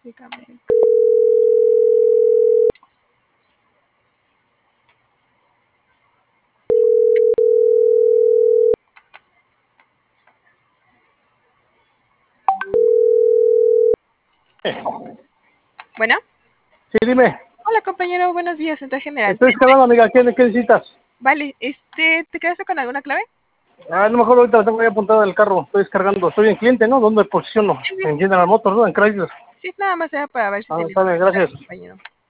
Dígame. Bueno. Sí, dime. Hola, compañero, buenos días, Central General. Estoy escalando, amiga. ¿Qué necesitas? Vale, ¿te quedaste con alguna clave? No mejor ahorita la tengo ahí apuntada en el carro. Estoy descargando. Estoy en cliente, ¿no? ¿Dónde posiciono? Sí, En General Motors, ¿no? En Chrysler. sí, nada más era para ver si Está bien, gracias. compañero.